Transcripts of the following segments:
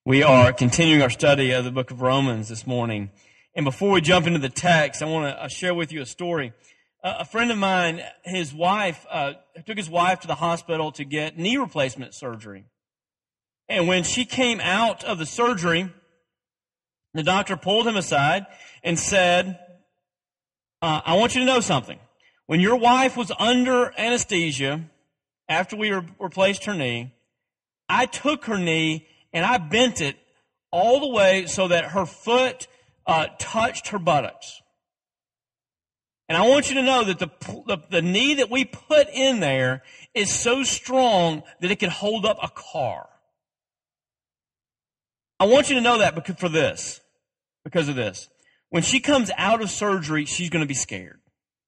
We are continuing our study of the book of Romans this morning. And before we jump into the text, I want to share with you a story. A friend of mine, his wife, took his wife to the hospital to get knee replacement surgery. And when she came out of the surgery, the doctor pulled him aside and said, I want you to know something. When your wife was under anesthesia, after we replaced her knee, I took her knee and I bent it all the way so that her foot touched her buttocks. And I want you to know that the knee that we put in there is so strong that it can hold up a car. I want you to know that because of this. When she comes out of surgery, she's going to be scared.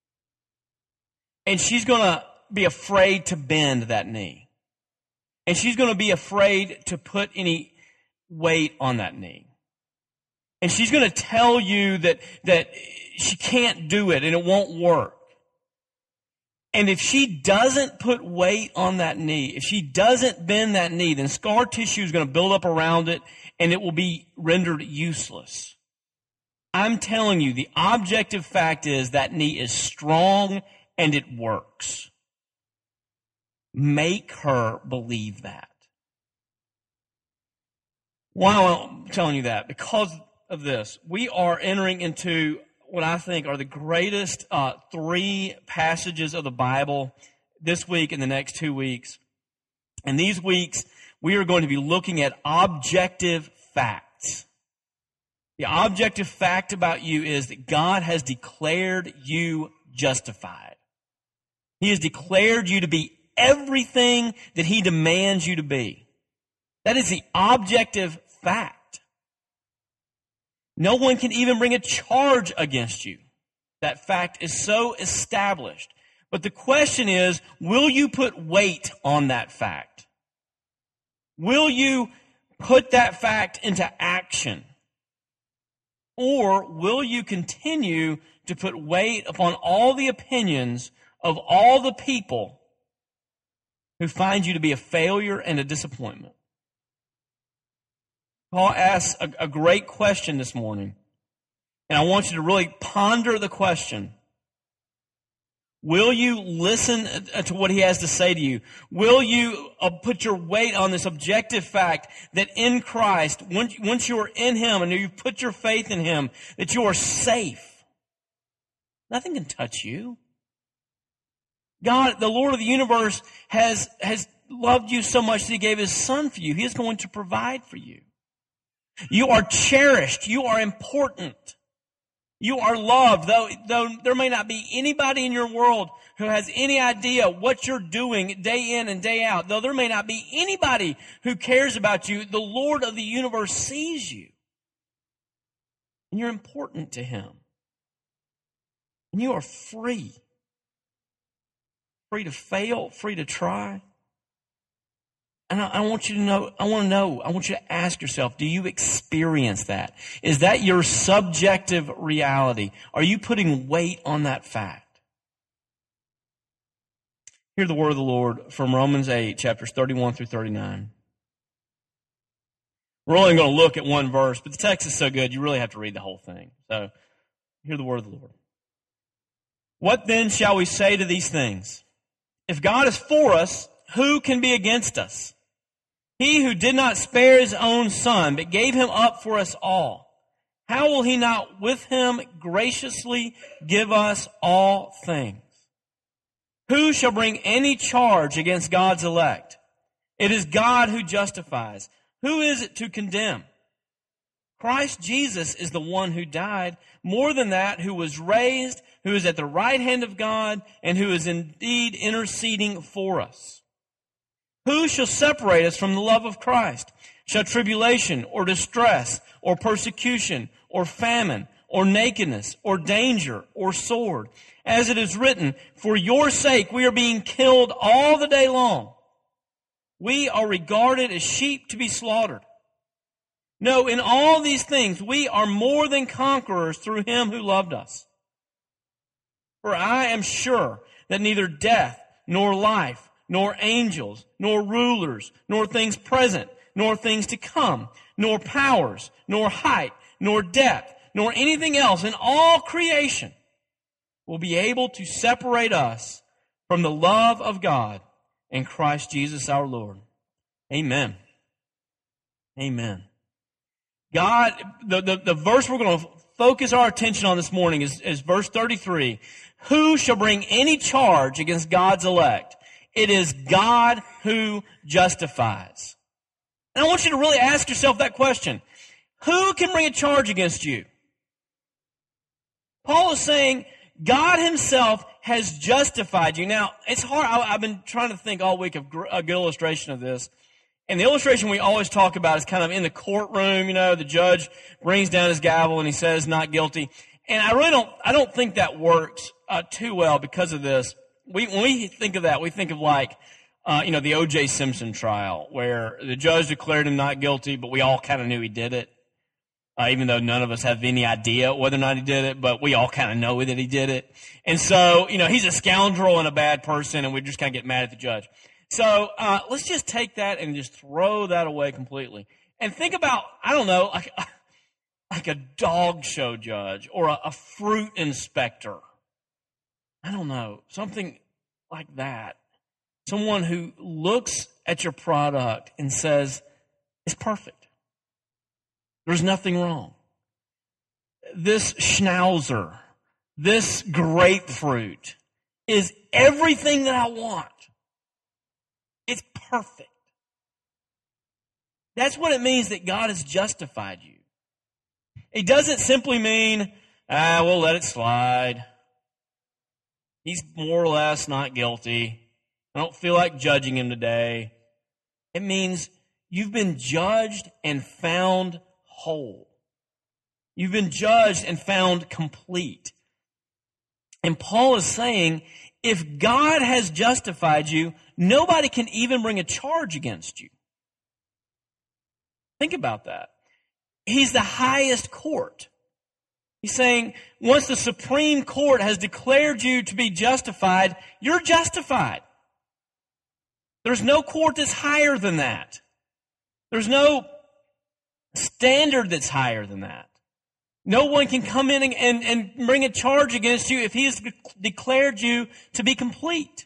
And she's going to be afraid to bend that knee. And she's going to be afraid to put any weight on that knee. And she's going to tell you that she can't do it and it won't work. And if she doesn't put weight on that knee, if she doesn't bend that knee, then scar tissue is going to build up around it and it will be rendered useless. I'm telling you, the objective fact is that knee is strong and it works. Make her believe that. Why am I telling you that? Because of this. We are entering into what I think are the greatest three passages of the Bible this week and the next 2 weeks. And these weeks, we are going to be looking at objective facts. The objective fact about you is that God has declared you justified. He has declared you to be everything that He demands you to be. That is the objective fact. No one can even bring a charge against you. That fact is so established. But the question is, will you put weight on that fact? Will you put that fact into action? Or will you continue to put weight upon all the opinions of all the people who find you to be a failure and a disappointment? Paul asks a great question this morning, and I want you to really ponder the question. Will you listen to what he has to say to you? Will you put your weight on this objective fact that in Christ, once you are in Him and you put your faith in Him, that you are safe? Nothing can touch you. God, the Lord of the universe, has loved you so much that He gave His Son for you. He is going to provide for you. You are cherished. You are important. You are loved. Though there may not be anybody in your world who has any idea what you're doing day in and day out, though there may not be anybody who cares about you, the Lord of the universe sees you. And you're important to Him. And you are free. Free to fail, free to try. And I want you to know, I want you to ask yourself, do you experience that? Is that your subjective reality? Are you putting weight on that fact? Hear the word of the Lord from Romans 8, chapters 31 through 39. We're only going to look at one verse, but the text is so good, you really have to read the whole thing. So, hear the word of the Lord. What then shall we say to these things? If God is for us, who can be against us? He who did not spare His own Son, but gave Him up for us all, how will He not with Him graciously give us all things? Who shall bring any charge against God's elect? It is God who justifies. Who is it to condemn? Christ Jesus is the one who died, more than that, who was raised, who is at the right hand of God, and who is indeed interceding for us. Who shall separate us from the love of Christ? Shall tribulation, or distress, or persecution, or famine, or nakedness, or danger, or sword? As it is written, for your sake we are being killed all the day long. We are regarded as sheep to be slaughtered. No, in all these things we are more than conquerors through Him who loved us. For I am sure that neither death, nor life, nor angels, nor rulers, nor things present, nor things to come, nor powers, nor height, nor depth, nor anything else in all creation will be able to separate us from the love of God in Christ Jesus our Lord. Amen. Amen. God, the verse we're going to focus our attention on this morning is verse 33. Who shall bring any charge against God's elect? It is God who justifies. And I want you to really ask yourself that question. Who can bring a charge against you? Paul is saying God himself has justified you. Now, it's hard. I've been trying to think all week of a good illustration of this. And the illustration we always talk about is kind of in the courtroom, the judge brings down his gavel and he says not guilty. And I don't think that works too well because of this. When we think of that, we think of like, the O.J. Simpson trial where the judge declared him not guilty, but we all kind of knew he did it. Even though none of us have any idea whether or not he did it, but we all kind of know that he did it. And so, he's a scoundrel and a bad person, and we just kind of get mad at the judge. So, let's just take that and just throw that away completely. And think about, like a dog show judge or a fruit inspector. I don't know, something like that. Someone who looks at your product and says, it's perfect. There's nothing wrong. This schnauzer, this grapefruit is everything that I want. It's perfect. That's what it means that God has justified you. It doesn't simply mean, we'll let it slide. He's more or less not guilty. I don't feel like judging him today. It means you've been judged and found whole. You've been judged and found complete. And Paul is saying, if God has justified you, nobody can even bring a charge against you. Think about that. He's the highest court. He's saying, once the Supreme Court has declared you to be justified, you're justified. There's no court that's higher than that. There's no standard that's higher than that. No one can come in and bring a charge against you if he has declared you to be complete.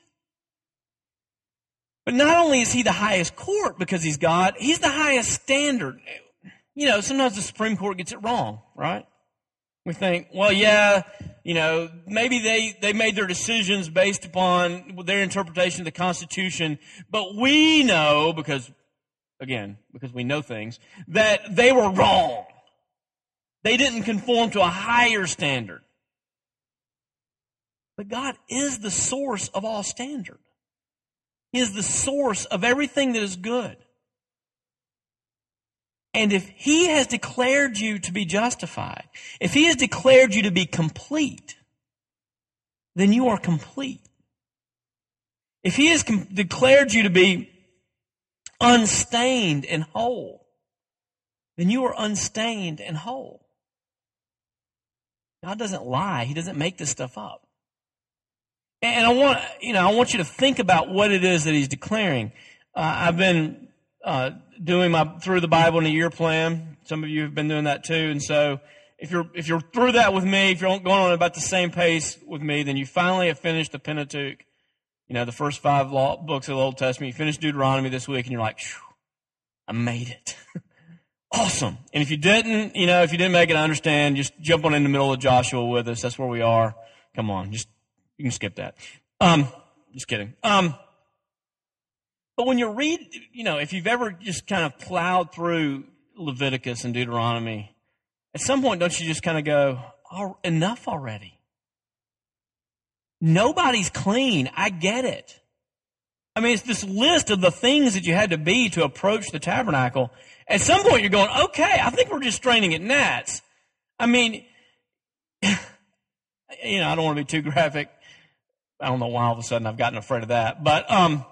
But not only is he the highest court because he's God, he's the highest standard. Sometimes the Supreme Court gets it wrong, right? We think, well, yeah, maybe they made their decisions based upon their interpretation of the Constitution, but we know, because we know things, that they were wrong. They didn't conform to a higher standard. But God is the source of all standard. He is the source of everything that is good. And if he has declared you to be justified, if he has declared you to be complete, then you are complete. If he has declared you to be unstained and whole, then you are unstained and whole. God doesn't lie. He doesn't make this stuff up. And I want you to think about what it is that he's declaring. I've been doing my Through the Bible in a Year plan. Some of you have been doing that too. And so if you're through that with me, if you're going on about the same pace with me, then you finally have finished the Pentateuch, the first 5 books of the Old Testament. You finished Deuteronomy this week and you're like, I made it. Awesome. And if you didn't make it, I understand. Just jump on in the middle of Joshua with us. That's where we are. Come on. You can skip that. Just kidding. But when you read, if you've ever just kind of plowed through Leviticus and Deuteronomy, at some point, don't you just kind of go, oh, enough already? Nobody's clean. I get it. I mean, it's this list of the things that you had to be to approach the tabernacle. At some point, you're going, okay, I think we're just straining at gnats. I mean, I don't want to be too graphic. I don't know why all of a sudden I've gotten afraid of that. But,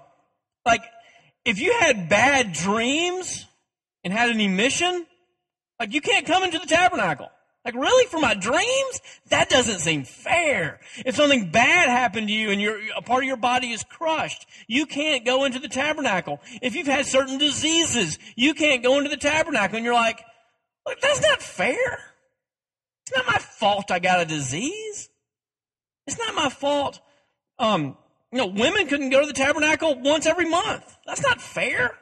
if you had bad dreams and had an emission, you can't come into the tabernacle. Like, really? For my dreams? That doesn't seem fair. If something bad happened to you and a part of your body is crushed, you can't go into the tabernacle. If you've had certain diseases, you can't go into the tabernacle. And you're like, look, that's not fair. It's not my fault I got a disease. It's not my fault. Women couldn't go to the tabernacle once every month. That's not fair.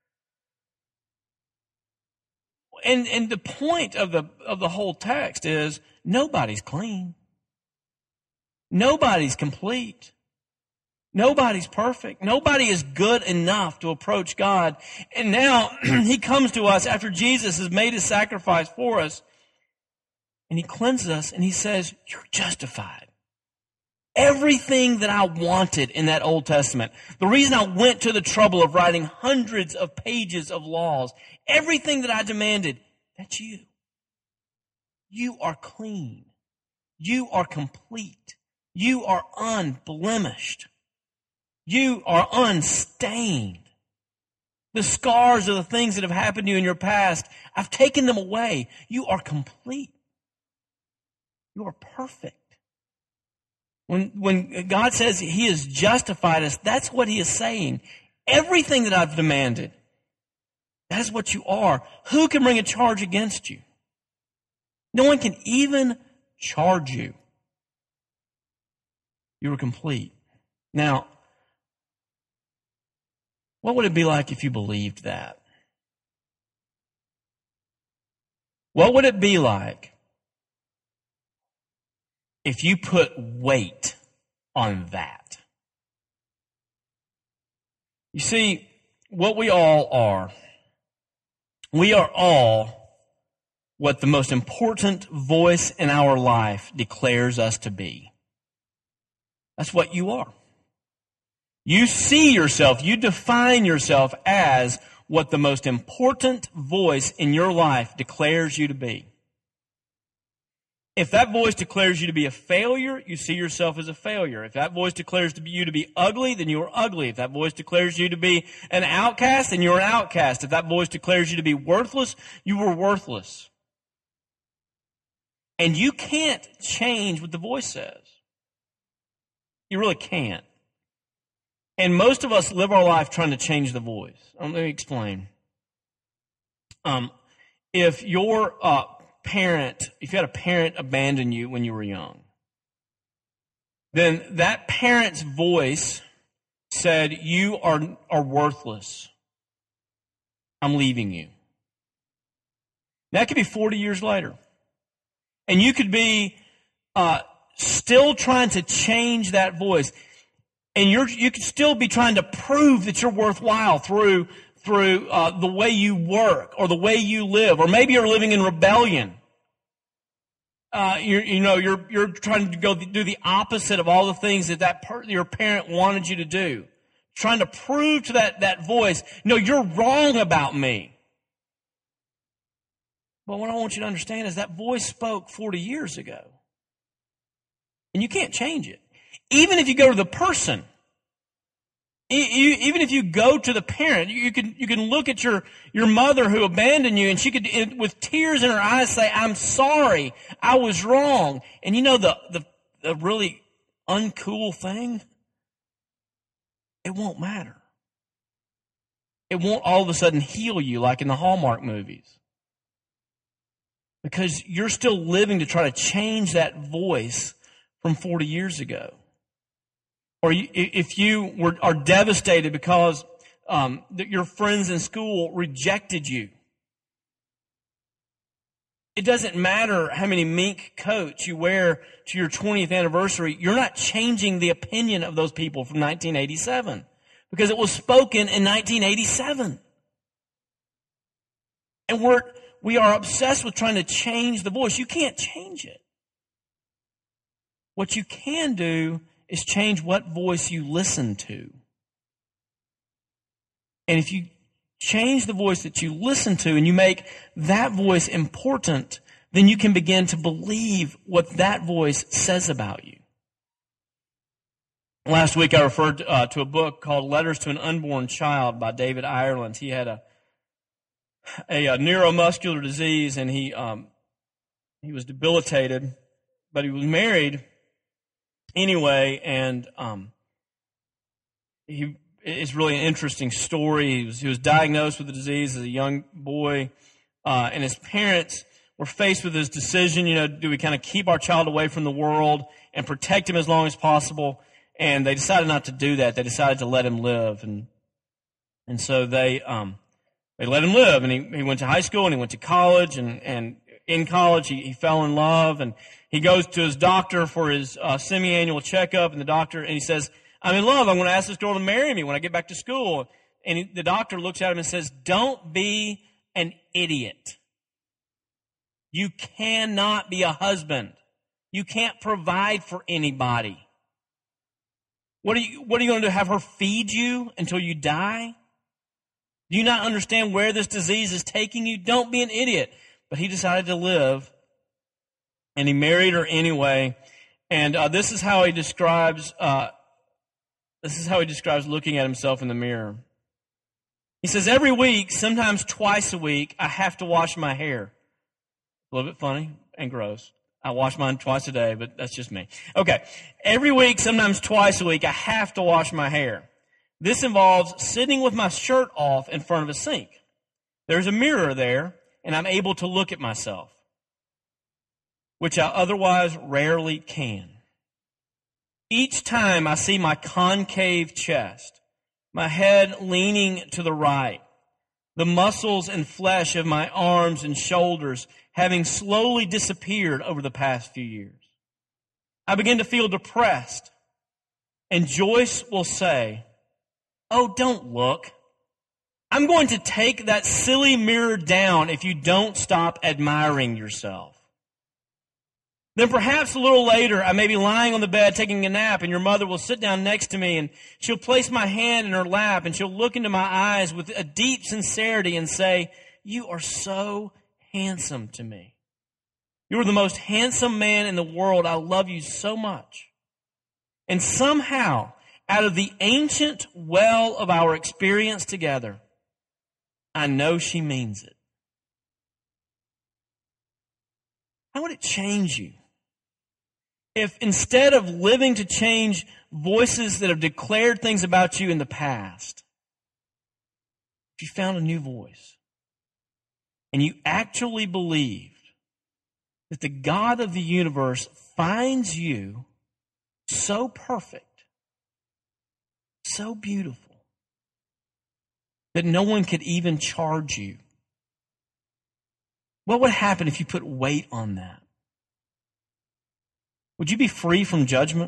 And the point of the whole text is nobody's clean. Nobody's complete. Nobody's perfect. Nobody is good enough to approach God. And now he comes to us after Jesus has made his sacrifice for us. And he cleanses us and he says, you're justified. Everything that I wanted in that Old Testament, the reason I went to the trouble of writing hundreds of pages of laws, everything that I demanded, that's you. You are clean. You are complete. You are unblemished. You are unstained. The scars of the things that have happened to you in your past, I've taken them away. You are complete. You are perfect. When God says he has justified us, that's what he is saying. Everything that I've demanded, that is what you are. Who can bring a charge against you? No one can even charge you. You are complete. Now, what would it be like if you believed that? What would it be like if you put weight on that? You see, what we all are, we are all what the most important voice in our life declares us to be. That's what you are. You see yourself, you define yourself as what the most important voice in your life declares you to be. If that voice declares you to be a failure, you see yourself as a failure. If that voice declares you to be ugly, then you are ugly. If that voice declares you to be an outcast, then you're an outcast. If that voice declares you to be worthless, you were worthless. And you can't change what the voice says. You really can't. And most of us live our life trying to change the voice. Let me explain. If your if you had a parent abandon you when you were young, then that parent's voice said, you are worthless. I'm leaving you. That could be 40 years later. And you could be still trying to change that voice. And you could still be trying to prove that you're worthwhile through the way you work or the way you live, or maybe you're living in rebellion. You're trying to do the opposite of all the things that your parent wanted you to do, trying to prove to that voice, no, you're wrong about me. But what I want you to understand is that voice spoke 40 years ago, and you can't change it. Even if you go to the person, even if you go to the parent, you can look at your mother who abandoned you, and she could, with tears in her eyes, say, I'm sorry, I was wrong. And you know the really uncool thing? It won't matter. It won't all of a sudden heal you like in the Hallmark movies. Because you're still living to try to change that voice from 40 years ago. Or if you are devastated because your friends in school rejected you. It doesn't matter how many mink coats you wear to your 20th anniversary. You're not changing the opinion of those people from 1987 because it was spoken in 1987. And we are obsessed with trying to change the voice. You can't change it. What you can do is change what voice you listen to. And if you change the voice that you listen to and you make that voice important, then you can begin to believe what that voice says about you. Last week I referred to a book called Letters to an Unborn Child by David Ireland. He had a neuromuscular disease, and he He was debilitated, but he was married anyway, and it's really an interesting story. He was diagnosed with the disease as a young boy, and his parents were faced with this decision, do we kind of keep our child away from the world and protect him as long as possible? And they decided not to do that. They decided to let him live. And so they let him live. And he went to high school and he went to college. And in college, he fell in love. And he goes to his doctor for his semi-annual checkup. And he says, I'm in love. I'm going to ask this girl to marry me when I get back to school. And the doctor looks at him and says, don't be an idiot. You cannot be a husband. You can't provide for anybody. What are you going to do? Have her feed you until you die? Do you not understand where this disease is taking you? Don't be an idiot. But he decided to live, and he married her anyway. And this is how he describes looking at himself in the mirror. He says, every week, sometimes twice a week, I have to wash my hair. A little bit funny and gross. I wash mine twice a day, but that's just me. Okay. Every week, sometimes twice a week, I have to wash my hair. This involves sitting with my shirt off in front of a sink. There's a mirror there, and I'm able to look at myself, which I otherwise rarely can. Each time I see my concave chest, my head leaning to the right, the muscles and flesh of my arms and shoulders having slowly disappeared over the past few years, I begin to feel depressed. And Joyce will say, oh, don't look. I'm going to take that silly mirror down if you don't stop admiring yourself. Then perhaps a little later, I may be lying on the bed taking a nap, and your mother will sit down next to me, and she'll place my hand in her lap, and she'll look into my eyes with a deep sincerity and say, you are so handsome to me. You are the most handsome man in the world. I love you so much. And somehow, out of the ancient well of our experience together, I know she means it. How would it change you if instead of living to change voices that have declared things about you in the past, if you found a new voice and you actually believed that the God of the universe finds you so perfect, so beautiful, that no one could even charge you? What would happen if you put weight on that? Would you be free from judgment?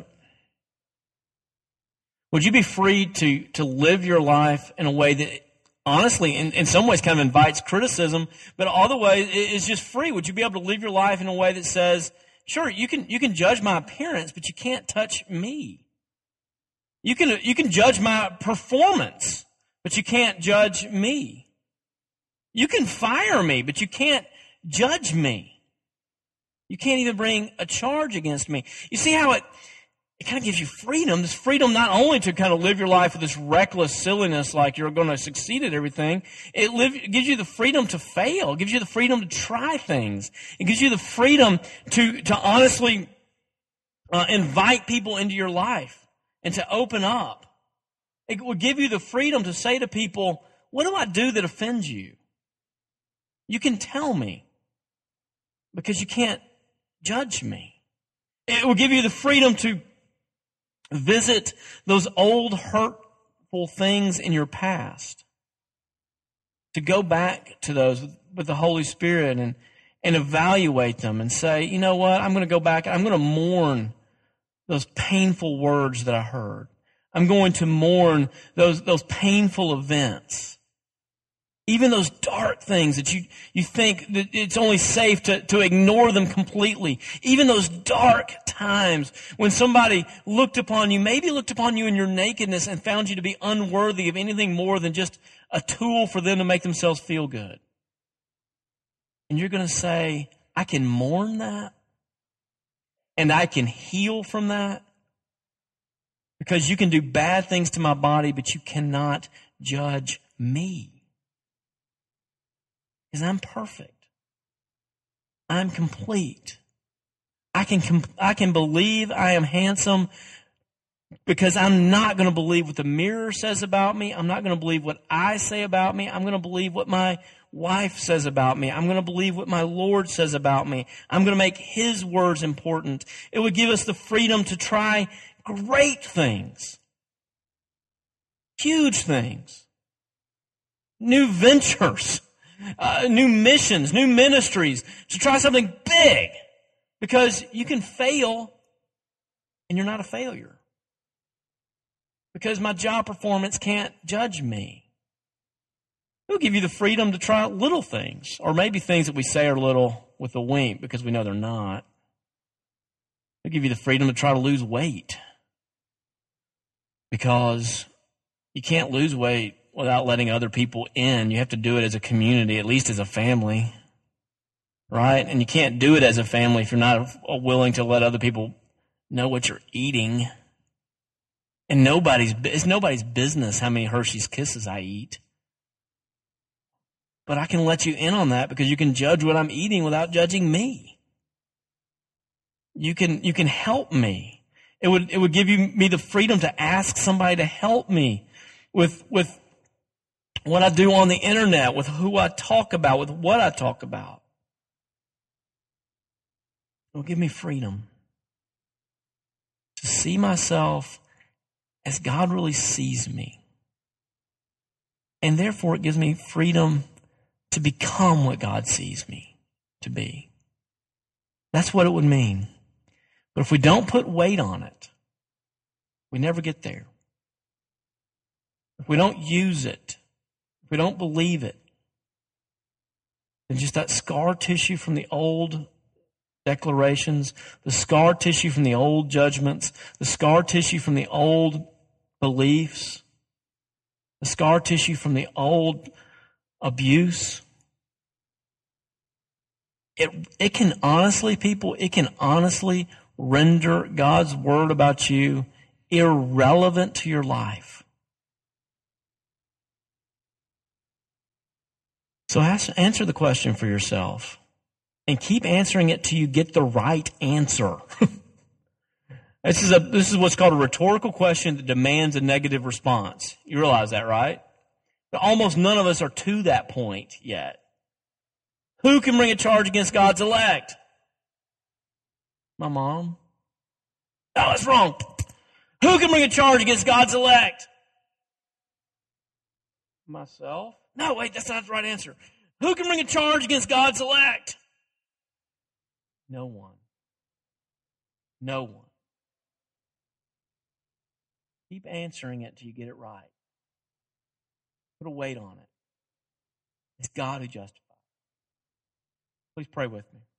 Would you be free to live your life in a way that honestly, in some ways kind of invites criticism, but other ways is just free? Would you be able to live your life in a way that says, sure, you can judge my appearance, but you can't touch me. You can judge my performance, but you can't judge me. You can fire me, but you can't judge me. You can't even bring a charge against me. You see how it kind of gives you freedom. This freedom not only to kind of live your life with this reckless silliness like you're going to succeed at everything. It gives you the freedom to fail. It gives you the freedom to try things. It gives you the freedom to honestly invite people into your life and to open up. It will give you the freedom to say to people, what do I do that offends you? You can tell me, because you can't judge me. It will give you the freedom to visit those old hurtful things in your past, to go back to those with the Holy Spirit and evaluate them and say, you know what, I'm going to go back and I'm going to mourn those painful words that I heard. I'm going to mourn those painful events. Even those dark things that you think that it's only safe to ignore them completely. Even those dark times when somebody maybe looked upon you in your nakedness and found you to be unworthy of anything more than just a tool for them to make themselves feel good. And you're going to say, I can mourn that and I can heal from that because you can do bad things to my body, but you cannot judge me. Because I'm perfect. I'm complete. I can believe I am handsome because I'm not going to believe what the mirror says about me. I'm not going to believe what I say about me. I'm going to believe what my wife says about me. I'm going to believe what my Lord says about me. I'm going to make His words important. It would give us the freedom to try great things, huge things, new ventures, new missions, new ministries, to try something big, because you can fail and you're not a failure. Because my job performance can't judge me. It'll give you the freedom to try little things, or maybe things that we say are little with a wink because we know they're not. It'll give you the freedom to try to lose weight, because you can't lose weight without letting other people in. You have to do it as a community, at least as a family, right? And you can't do it as a family if you're not willing to let other people know what you're eating. And it's nobody's business how many Hershey's Kisses I eat. But I can let you in on that because you can judge what I'm eating without judging me. You can help me. It would give me the freedom to ask somebody to help me with what I do on the internet, with who I talk about, with what I talk about. It will give me freedom to see myself as God really sees me. And therefore it gives me freedom to become what God sees me to be. That's what it would mean. But if we don't put weight on it, we never get there. If we don't use it, if we don't believe it, then just that scar tissue from the old declarations, the scar tissue from the old judgments, the scar tissue from the old beliefs, the scar tissue from the old abuse. It can honestly render God's word about you irrelevant to your life. So answer the question for yourself, and keep answering it till you get the right answer. This is what's called a rhetorical question that demands a negative response. You realize that, right? But almost none of us are to that point yet. Who can bring a charge against God's elect? My mom. No, that's wrong. Who can bring a charge against God's elect? Myself. No, wait, that's not the right answer. Who can bring a charge against God's elect? No one. No one. Keep answering it till you get it right. Put a weight on it. It's God who justifies. Please pray with me.